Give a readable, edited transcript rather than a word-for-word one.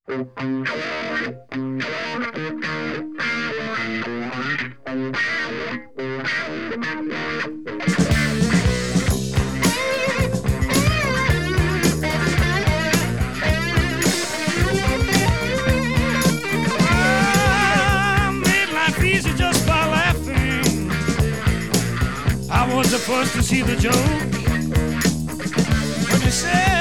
Made life easy just by laughing. I was the first to see the joke when he said